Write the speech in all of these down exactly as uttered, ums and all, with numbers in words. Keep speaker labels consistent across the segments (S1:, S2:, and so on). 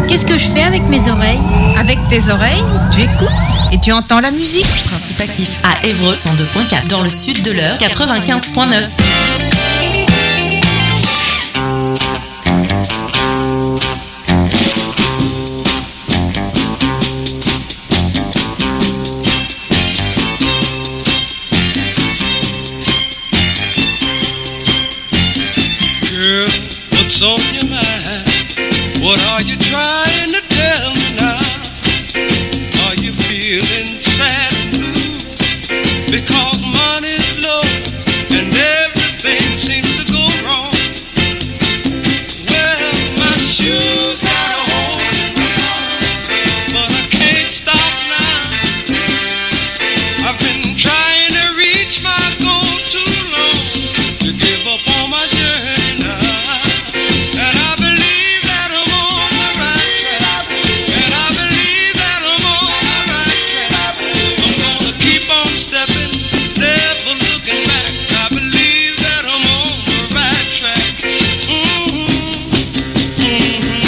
S1: Qu'est-ce que je fais avec mes oreilles?
S2: Avec tes oreilles, tu écoutes et tu entends la musique.
S3: Principe actif à Évreux cent deux point quatre, dans le sud de l'Eure quatre-vingt-quinze point neuf.
S4: Girl, what's on your mind? What are you trying to tell me now? Are you feeling sad and blue? Because money's low and everything seems to go wrong. Well, my shoes got a hole in them, but I can't stop now. I've been trying to reach my goal too long to give up on my journey now. And I believe that I'm on the right track. And I believe that I'm on the right track. I'm gonna keep on stepping, never looking back. I believe that I'm on the right track. Mm-hmm. Mm-hmm.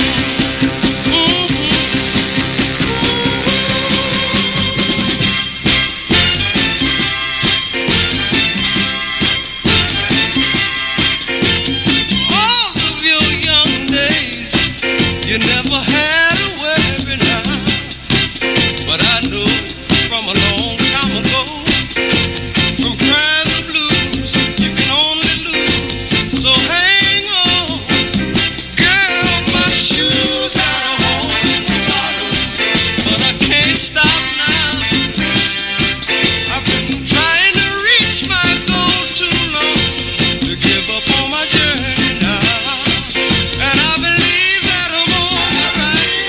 S4: All of your young days, you never had a worry now. But I know from a long time ago, from crying the blues, you can only lose. So hang on, girl, my shoes got a hole in the bottom, but I can't stop now. I've been trying to reach my goal too long to give up on my journey now. And I believe that I'm on the right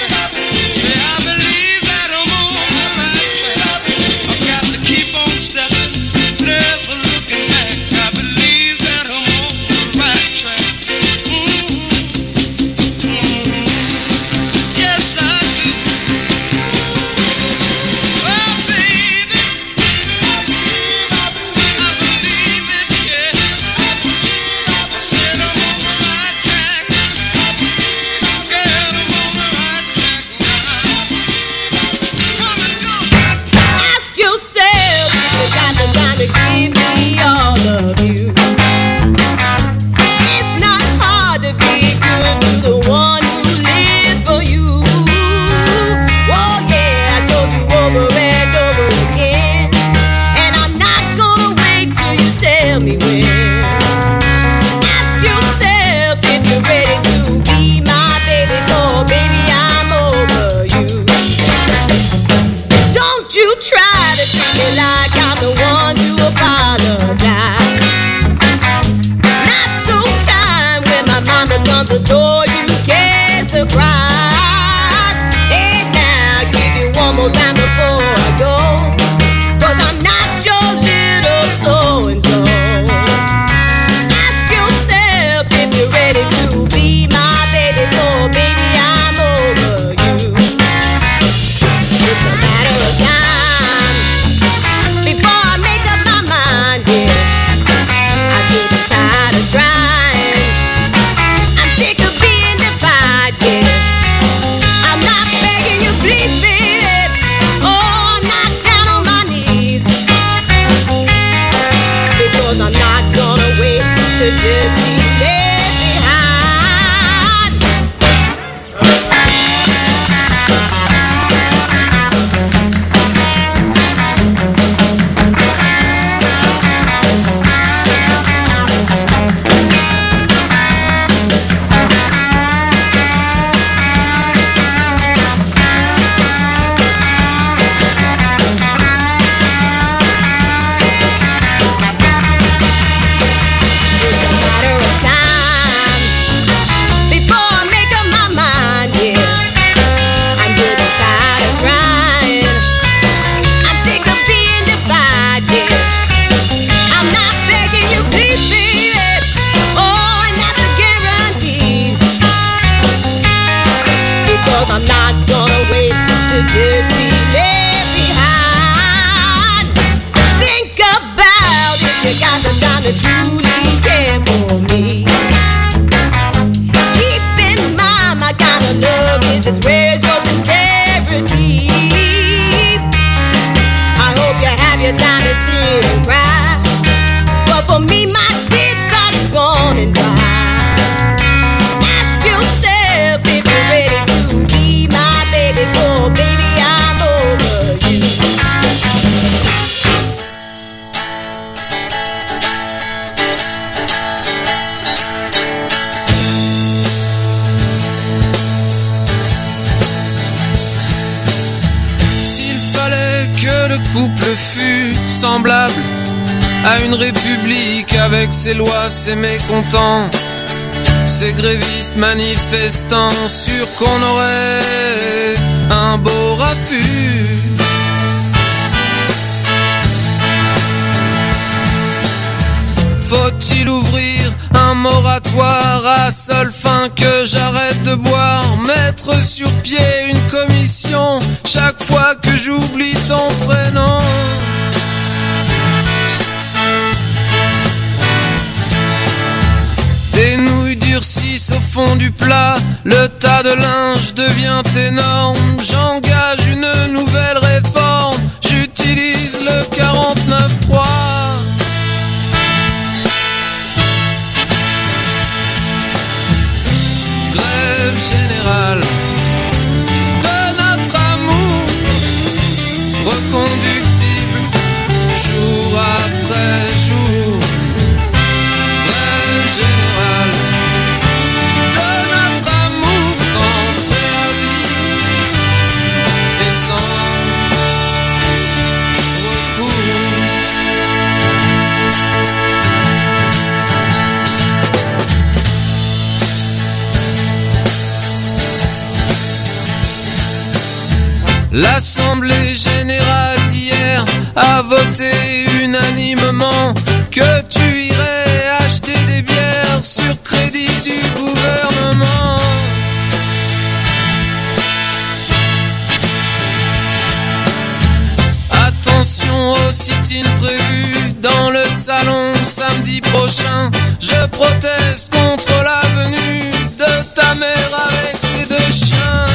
S1: que le couple fut semblable à une république avec ses lois, ses mécontents, ces grévistes manifestants, sûrs qu'on aurait un beau raffut. Faut-il ouvrir un moratoire à seule fin que j'arrête de boire, mettre sur pied une commission chaque fois que j'oublie ton prénom? Des nouilles durcissent au fond du plat, le tas de linge devient énorme. J'engage une nouvelle réforme, j'utilise le quarante-neuf trois. Grève générale de notre amour, reconductible jour après jour. Grève générale de notre amour sans préavis et sans recours. L'Assemblée générale d'hier a voté unanimement que tu irais acheter des bières sur crédit du gouvernement. Attention au sit-in prévu dans le salon samedi prochain. Je proteste contre la venue de ta mère avec ses deux chiens.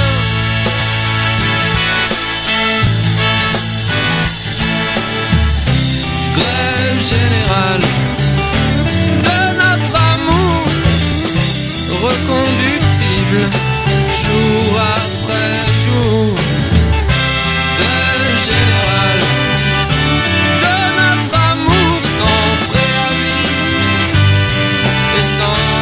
S1: Grève générale de notre amour, reconductible jour après jour. Grève générale de notre amour sans préavis et sans recours.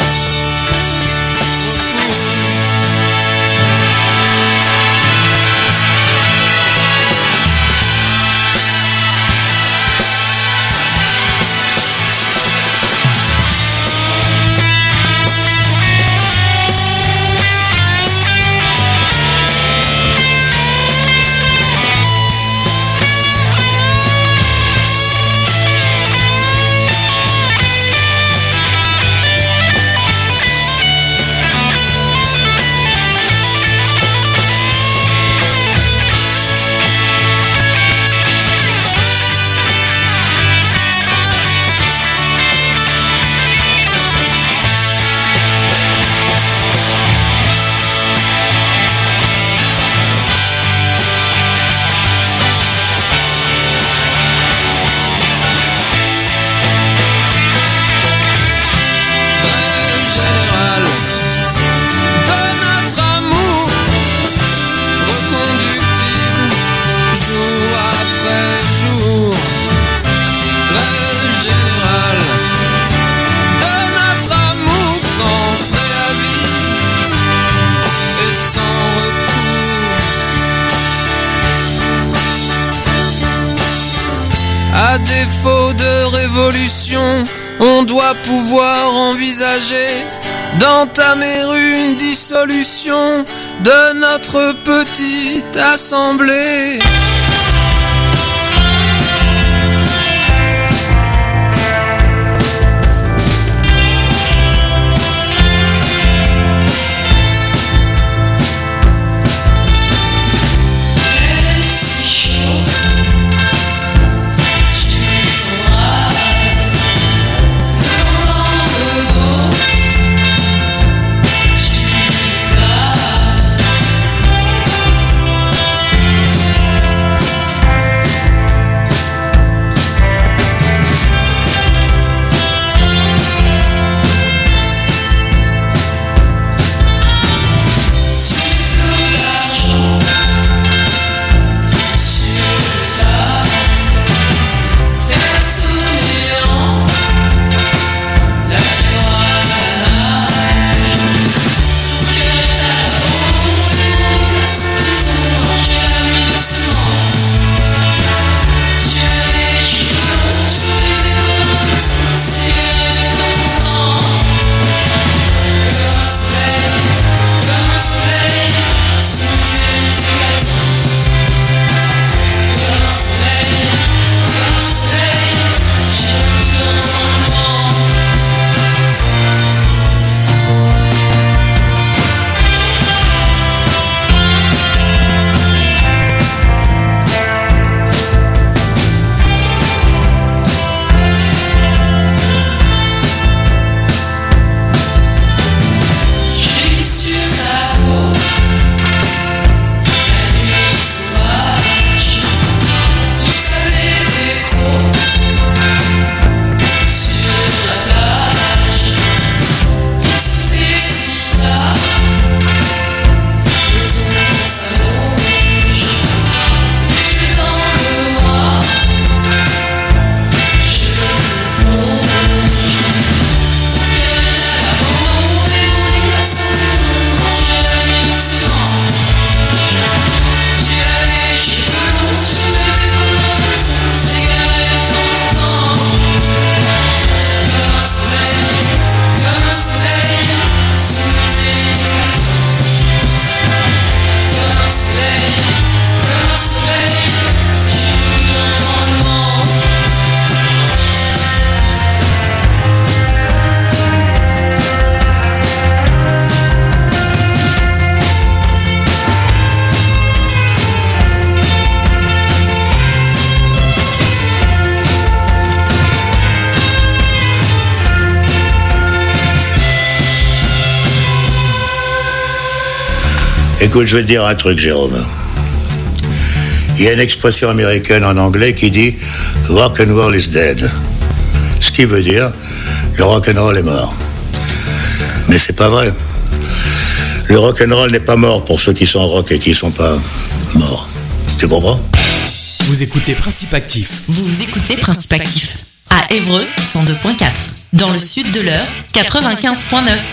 S1: À défaut de révolution, on doit pouvoir envisager d'entamer une dissolution de notre petite assemblée.
S5: Écoute, je vais te dire un truc, Jérôme. Il y a une expression américaine en anglais qui dit « rock and roll is dead ». Ce qui veut dire « le rock and roll est mort ». Mais c'est pas vrai. Le rock and roll n'est pas mort pour ceux qui sont rock et qui sont pas morts. Tu comprends ?
S6: Vous écoutez Principe Actif.
S3: Vous écoutez Principe Actif. À Évreux, cent deux point quatre. Dans le sud de l'Eure, quatre-vingt-quinze point neuf.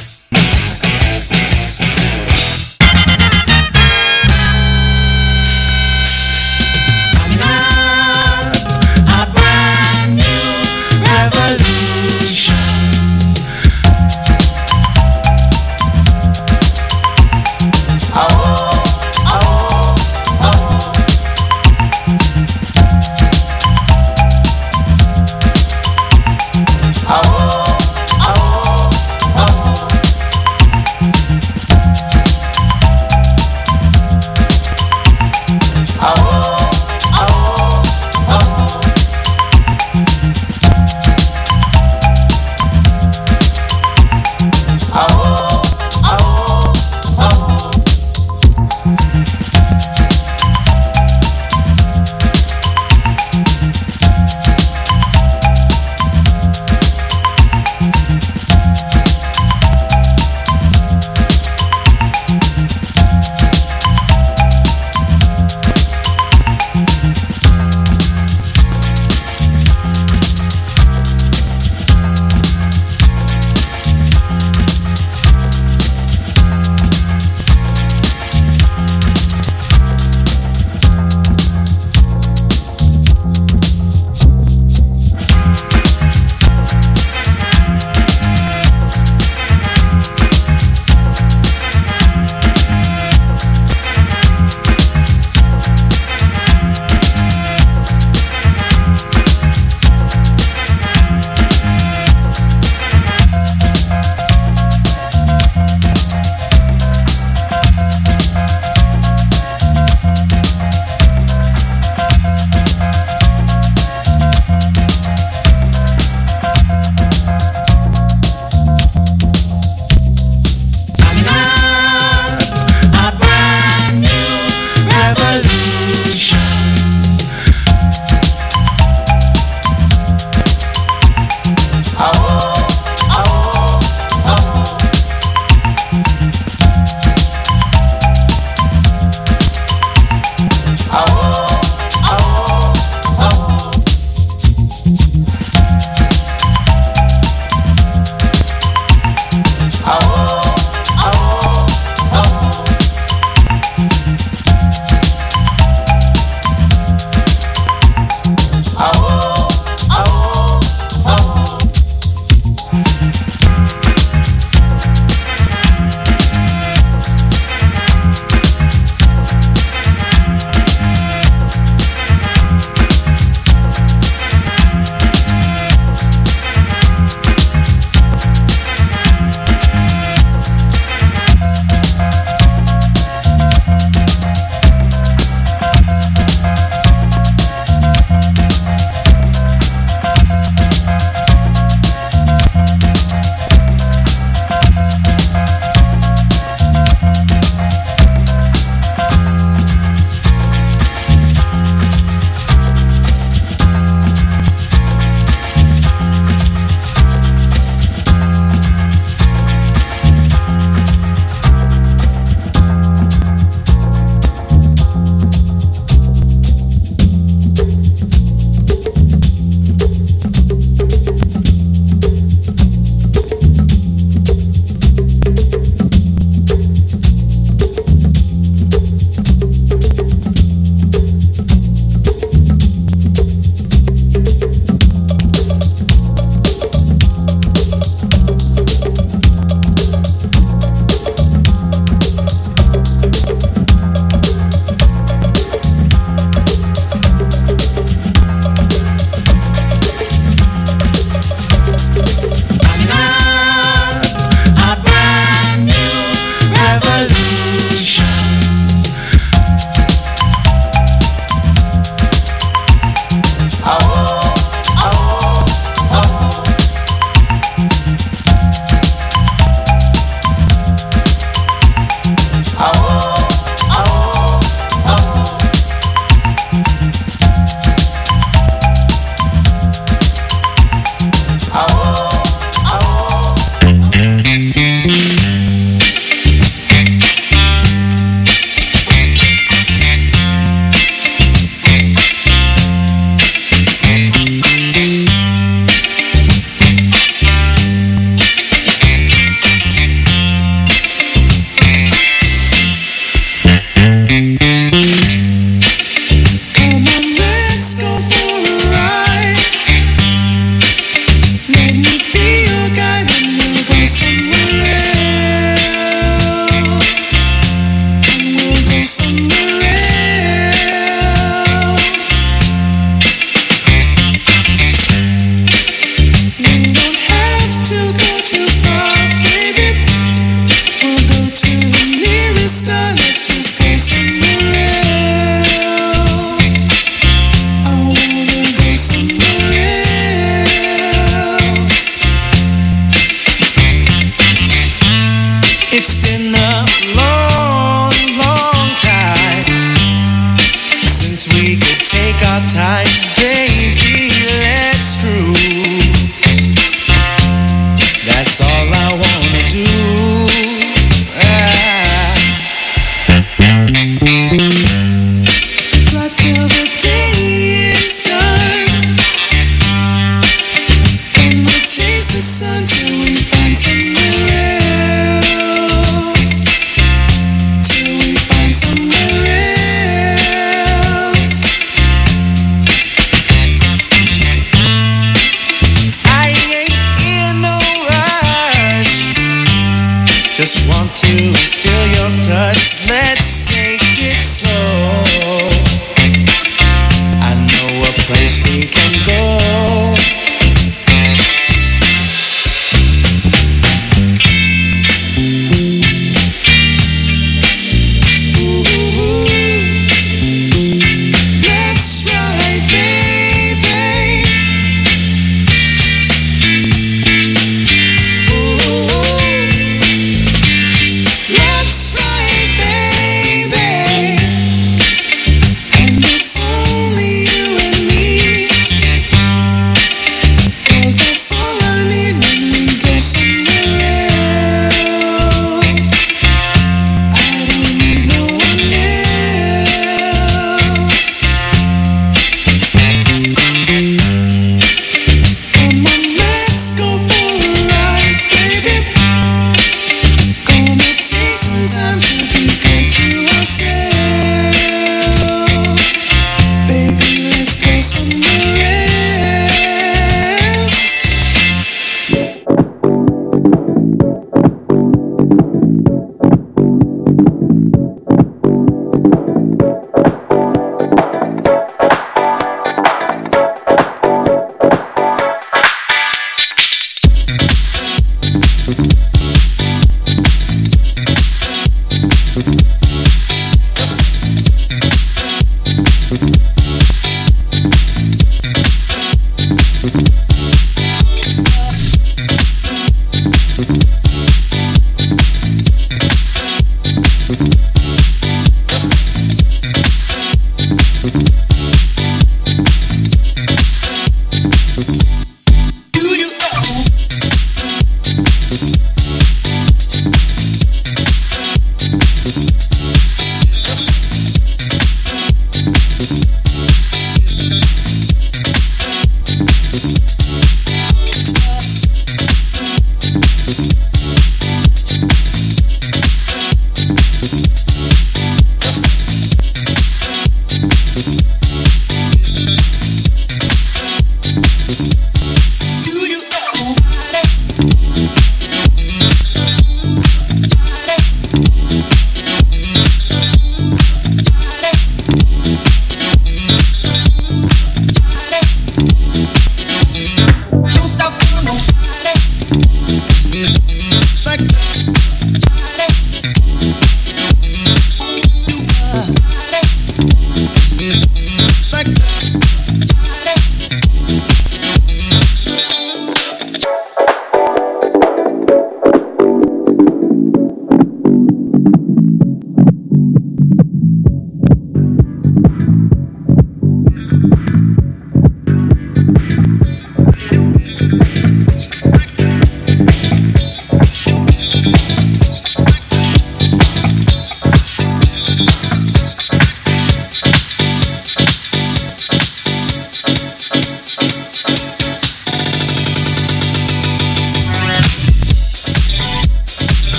S7: Let's just go somewhere.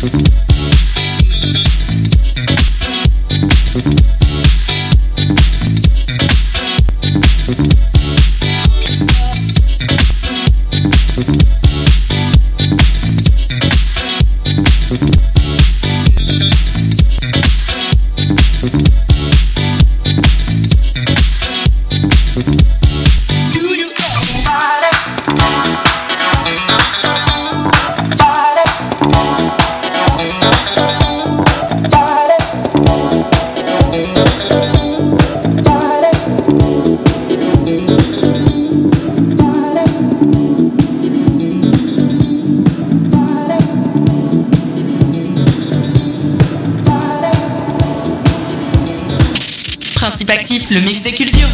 S3: Principe Actif, le mix des cultures.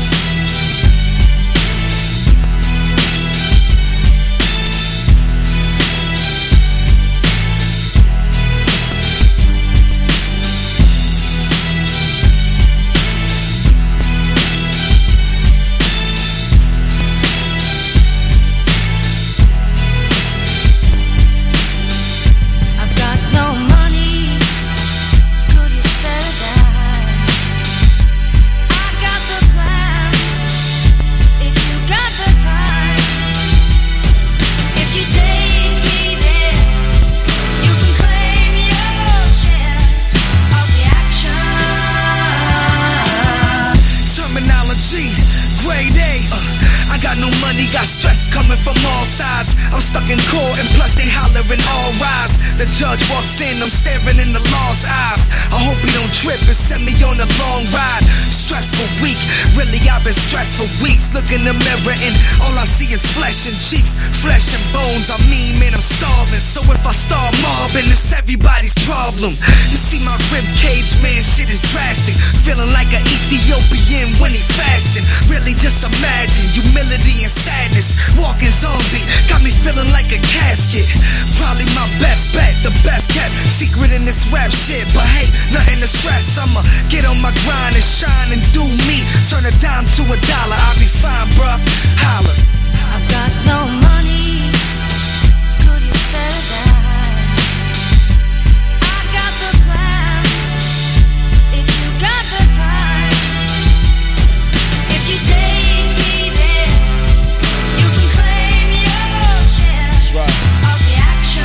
S7: The judge walks in, I'm staring in the law's eyes. I hope he don't trip and send me on a long ride. Stressful week, really I've been stressed for weeks. Look in the mirror and all I see is flesh and cheeks, flesh and bones. I mean, man, I'm starving. So if I start mobbing, it's everybody's problem. You see my rib cage, man, shit is drastic. Feeling like an Ethiopian when he fasting. Really just imagine humility and sadness. Walking zombie, got me feeling like a casket. Probably my best bet, the best kept secret in this rap shit. But hey, nothing to stress. I'ma get on my grind and shine and do me. Turn a dime to a dollar, I'll be fine, bruh. Holla.
S8: I've got no money. Could you spare a dime? I got the plan. If you got the time, if you take me there, you can claim your share.
S7: That's right.
S8: Of the action.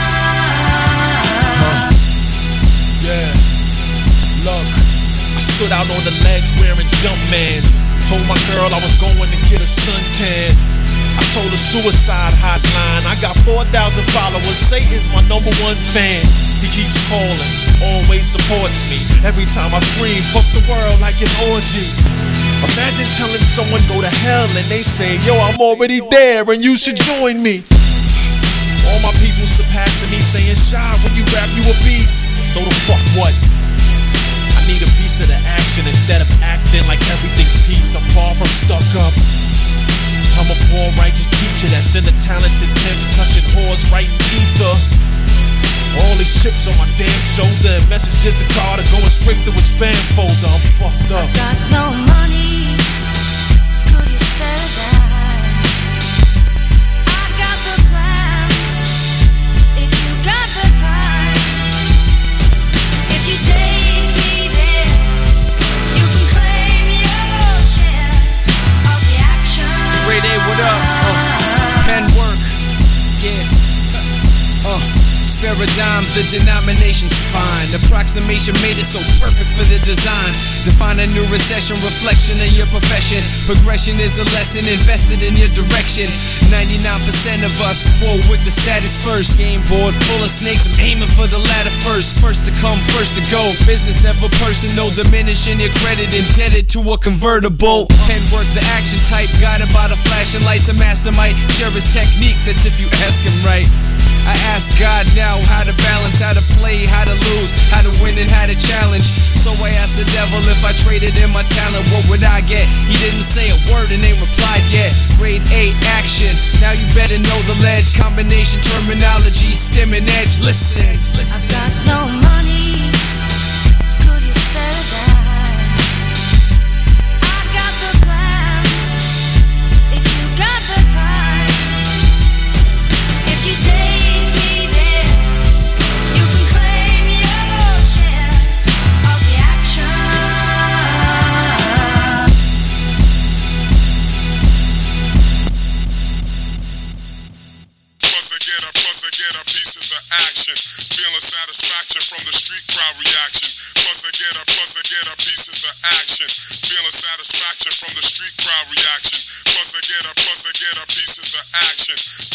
S7: Huh. Yeah. Look, I stood out on the legs wearing Jumpmans. Told my girl I was going to get a suntan. I told a suicide hotline. I got four thousand followers. Satan's my number one fan. He keeps calling, always supports me. Every time I scream, fuck the world like an orgy. Imagine telling someone go to hell and they say, yo, I'm already there and you should join me. All my people surpassing me, saying, Shy, when you rap, you a beast. So the fuck what? I need a piece of the action instead of acting like everything's peace. I'm far from stuck up. I'm a poor righteous teacher that's in the talented tenth, touching whores right in ether. All these chips on my damn shoulder and messages to God are going straight to a spam folder. I'm fucked up.
S8: I've got no money. Could you spare a dime? I got the plan. If you got the time, if you take me there, you can claim your share of the action.
S1: Ray Day, what up? Uh, pen work, yeah. Uh, spare a dime, the denomination's fine. Approximation made it so perfect for the design. Define a new recession, reflection of your profession. Progression is a lesson invested in your direction. ninety-nine percent of us quote with the status first. Game board full of snakes, I'm aiming for the ladder first. First to come, first to go. Business never personal, diminishing your credit. Indebted to a convertible. Pen work, the action type, guided by the flashing lights. A master might share his technique, that's if you ask him right. I ask God now how to balance, how to play, how to lose, how to win and how to challenge. So I asked the devil if I traded in my talent, what would I get? He didn't say a word and ain't replied yet. Grade A action, now you better know the ledge. Combination terminology, stem and edge, listen, listen.
S8: I've got no money. Could you spare a dime? I got the plan. If you got the time, if you take me there,
S9: the action. Feeling satisfaction from the street crowd reaction. Plus I get a, plus I get a piece of the action. Feeling satisfaction from the street crowd reaction. Plus I get a, plus I get a piece of the action.